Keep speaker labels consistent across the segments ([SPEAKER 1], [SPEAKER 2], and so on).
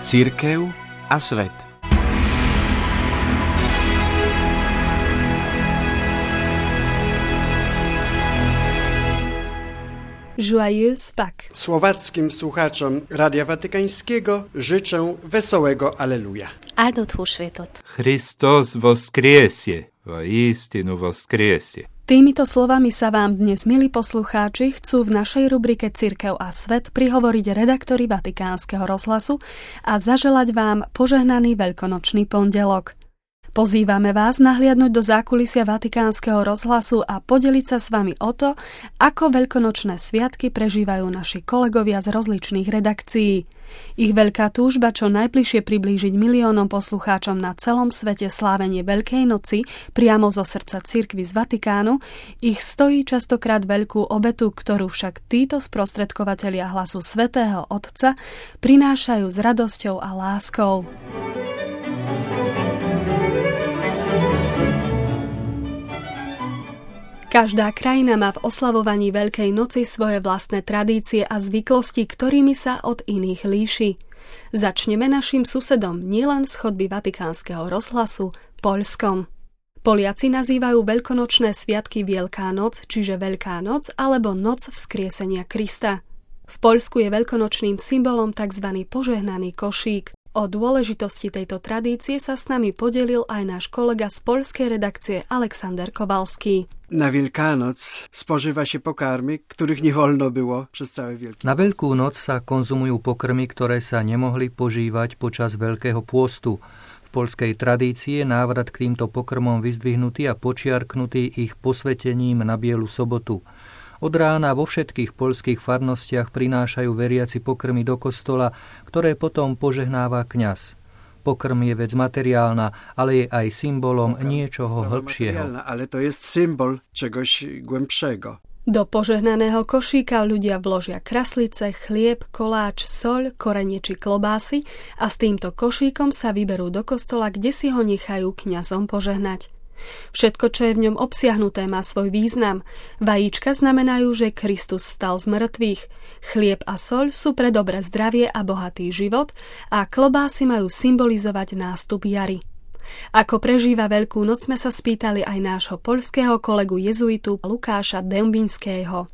[SPEAKER 1] Cirkev a svet.
[SPEAKER 2] Joyeux Pâques.
[SPEAKER 3] Słowackim słuchaczom Radia Watykańskiego życzę wesołego Alleluja.
[SPEAKER 2] Áldott húsvétot.
[SPEAKER 4] Hristos voskresie, voistinu voskresie.
[SPEAKER 2] Týmito slovami sa vám dnes, milí poslucháči, chcú v našej rubrike Cirkev a svet prihovoriť redaktori Vatikánskeho rozhlasu a zaželať vám požehnaný veľkonočný pondelok. Pozývame vás nahliadnúť do zákulisia Vatikánskeho rozhlasu a podeliť sa s vami o to, ako veľkonočné sviatky prežívajú naši kolegovia z rozličných redakcií. Ich veľká túžba čo najbližšie priblížiť miliónom poslucháčom na celom svete slávenie Veľkej noci priamo zo srdca cirkvi z Vatikánu ich stojí častokrát veľkú obetu, ktorú však títo sprostredkovatelia hlasu Svätého Otca prinášajú s radosťou a láskou. Každá krajina má v oslavovaní Veľkej noci svoje vlastné tradície a zvyklosti, ktorými sa od iných líši. Začneme našim susedom nielen z chodby Vatikánskeho rozhlasu, Poľskom. Poliaci nazývajú veľkonočné sviatky Veľká noc, čiže Veľká noc alebo Noc vzkriesenia Krista. V Poľsku je veľkonočným symbolom tzv. Požehnaný košík. O dôležitosti tejto tradície sa s nami podelil aj náš kolega z poľskej redakcie Aleksander Kowalski.
[SPEAKER 3] Na Wielkanoc spożywa się pokarmy, których nie wolno było przez całe Wielkie.
[SPEAKER 5] Na Veľkú noc sa konzumujú pokrmy, ktoré sa nemohli požívať počas Veľkého pôstu. V poľskej tradícii je návrat k týmto pokrmom vyzdvihnutý a počiarknutý ich posvetením na Bielu sobotu. Od rána vo všetkých poľských farnostiach prinášajú veriaci pokrmy do kostola, ktoré potom požehnáva kňaz. Pokrm je vec materiálna, ale je aj symbolom niečoho hĺbšieho.
[SPEAKER 3] Ale to je symbol czegoś głębszego.
[SPEAKER 2] Do požehnaného košíka ľudia vložia kraslice, chlieb, koláč, soľ, korenie či klobásy a s týmto košíkom sa vyberú do kostola, kde si ho nechajú kňazom požehnať. Všetko, čo je v ňom obsiahnuté, má svoj význam. Vajíčka znamenajú, že Kristus stal z mŕtvych. Chlieb a soľ sú pre dobré zdravie a bohatý život a klobásy majú symbolizovať nástup jary. Ako prežíva Veľkú noc, sme sa spýtali aj nášho poľského kolegu jezuitu Lukáša Dębińskiego.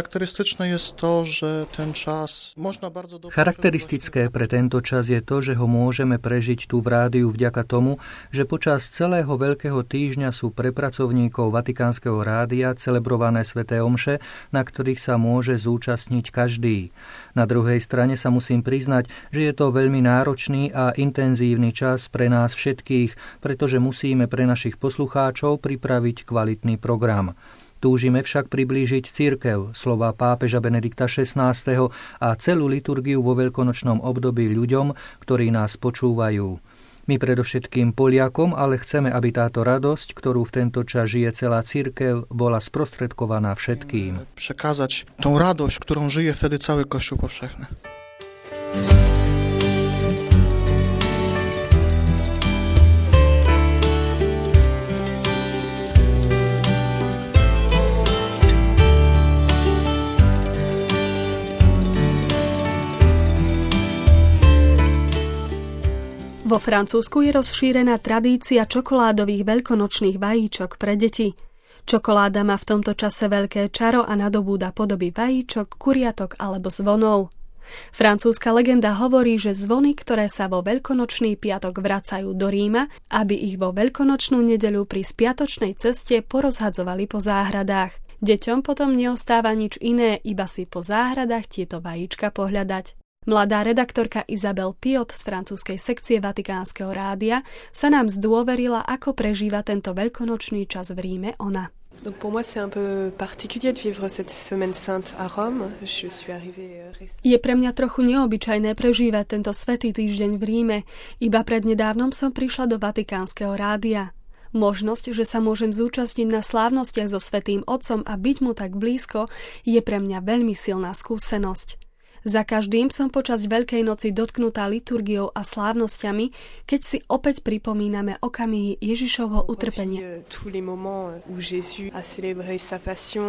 [SPEAKER 5] Charakteristické pre tento čas je to, že ho môžeme prežiť tu v rádiu vďaka tomu, že počas celého Veľkého týždňa sú pre pracovníkov Vatikánskeho rádia celebrované sväté omše, na ktorých sa môže zúčastniť každý. Na druhej strane sa musím priznať, že je to veľmi náročný a intenzívny čas pre nás všetkých, pretože musíme pre našich poslucháčov pripraviť kvalitný program. Túžime však priblížiť cirkev, slová pápeža Benedikta XVI a celú liturgiu vo veľkonočnom období ľuďom, ktorí nás počúvajú. My predovšetkým Poliakom, ale chceme, aby táto radosť, ktorú v tento čas žije celá cirkev, bola sprostredkovaná všetkým.
[SPEAKER 6] Przekazać tą radość, którą żyje wtedy cały Kościół powszechny.
[SPEAKER 2] Vo Francúzsku je rozšírená tradícia čokoládových veľkonočných vajíčok pre deti. Čokoláda má v tomto čase veľké čaro a nadobúda podoby vajíčok, kuriatok alebo zvonov. Francúzska legenda hovorí, že zvony, ktoré sa vo veľkonočný piatok vracajú do Ríma, aby ich vo veľkonočnú nedeľu pri spiatočnej ceste porozhadzovali po záhradách. Deťom potom neostáva nič iné, iba si po záhradách tieto vajíčka pohľadať. Mladá redaktorka Isabel Piot z francúzskej sekcie Vatikánskeho rádia sa nám zdôverila, ako prežíva tento veľkonočný čas v Ríme ona.
[SPEAKER 7] Donc pour moi c'est un peu particulier de vivre cette semaine sainte à Rome. Je suis arrivée
[SPEAKER 2] Je pre mňa trochu neobyčajné prežívať tento svätý týždeň v Ríme. Iba prednedávnom som prišla do Vatikánskeho rádia. Možnosť, že sa môžem zúčastniť na slávnostiach so Svätým Otcom a byť mu tak blízko, je pre mňa veľmi silná skúsenosť. Za každým som počas Veľkej noci dotknutá liturgiou a slávnosťami, keď si opäť pripomíname okamihy Ježišovho utrpenia.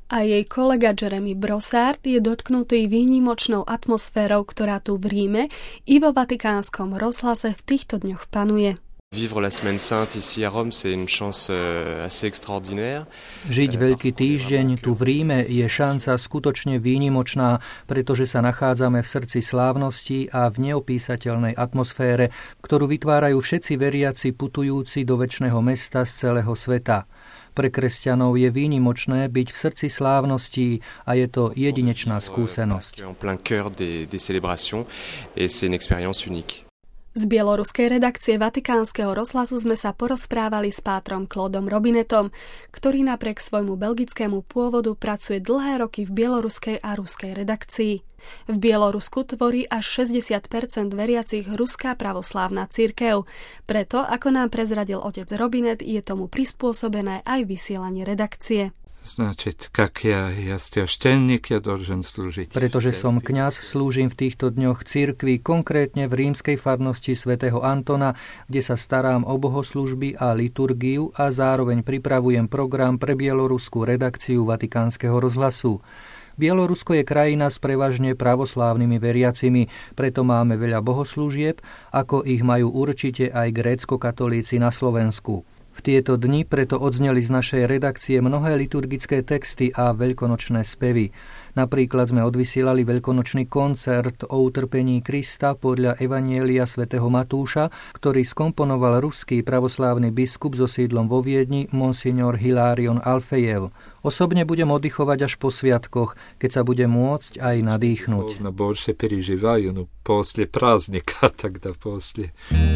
[SPEAKER 2] A jej kolega Jeremy Brossard je dotknutý výnimočnou atmosférou, ktorá tu v Ríme i vo Vatikánskom rozhlase v týchto dňoch panuje.
[SPEAKER 8] Vivre la Semaine Sainte ici à Rome, c'est une chance assez extraordinaire.
[SPEAKER 5] Žiť Veľký týždeň tu v Ríme je šanca skutočne výnimočná, pretože sa nachádzame v srdci slávnosti a v neopísateľnej atmosfére, ktorú vytvárajú všetci veriaci putujúci do večného mesta z celého sveta. Pre kresťanov je výnimočné byť v srdci slávností a je to jedinečná skúsenosť.
[SPEAKER 8] En plein cœur des célébrations et c'est une expérience unique.
[SPEAKER 2] Z bieloruskej redakcie Vatikánskeho rozhlasu sme sa porozprávali s pátrom Claudom Robinetom, ktorý napriek svojmu belgickému pôvodu pracuje dlhé roky v bieloruskej a ruskej redakcii. V Bielorusku tvorí až 60% veriacich Ruská pravoslávna cirkev. Preto, ako nám prezradil otec Robinet, je tomu prispôsobené aj vysielanie redakcie.
[SPEAKER 4] Значит, как я священник, я должен служить.
[SPEAKER 5] Pretože som kňaz, slúžim v týchto dňoch cirkvi, konkrétne v rímskej farnosti svätého Antona, kde sa starám o bohoslužby a liturgiu a zároveň pripravujem program pre bieloruskú redakciu Vatikánskeho rozhlasu. Bielorusko je krajina s prevažne pravoslávnymi veriacimi, preto máme veľa bohoslúžieb, ako ich majú určite aj grécko-katolíci na Slovensku. V tieto dni preto odzneli z našej redakcie mnohé liturgické texty a veľkonočné spevy. Napríklad sme odvysielali veľkonočný koncert o utrpení Krista podľa Evanjelia svätého Matúša, ktorý skomponoval ruský pravoslávny biskup so sídlom vo Viedni monsignor Hilarion Alfejev. Osobne budem oddychovať až po sviatkoch, keď sa budem môcť aj nadýchnuť.
[SPEAKER 4] Больше переживаю, после праздника тогда после.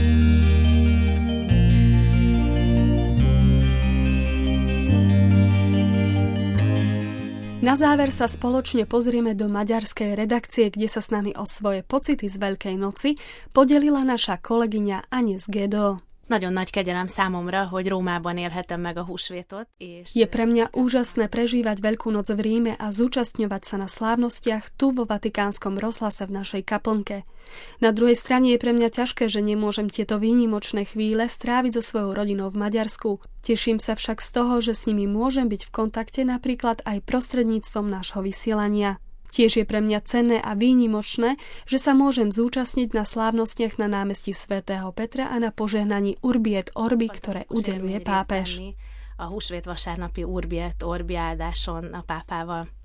[SPEAKER 2] Na záver sa spoločne pozrieme do maďarskej redakcie, kde sa s nami o svoje pocity z Veľkej noci podelila naša kolegyňa Agnes Gedo.
[SPEAKER 9] Nagyon nagy kegyelem számomra, hogy Rómában élhetem meg a húsvétot.
[SPEAKER 2] Je pre mňa úžasné prežívať Veľkú noc v Ríme a zúčastňovať sa na slávnostiach tu vo Vatikánskom rozhlase v našej kaplnke. Na druhej strane je pre mňa ťažké, že nemôžem tieto výnimočné chvíle stráviť so svojou rodinou v Maďarsku. Teším sa však z toho, že s nimi môžem byť v kontakte napríklad aj prostredníctvom nášho vysielania. Tiež je pre mňa cenné a výnimočné, že sa môžem zúčastniť na slávnostiach na námestí svätého Petra a na požehnaní Urbi et Orbi, ktoré udeľuje pápež.
[SPEAKER 9] A húsvét vasárnapi Urbi et Orbi áldáson a pápával.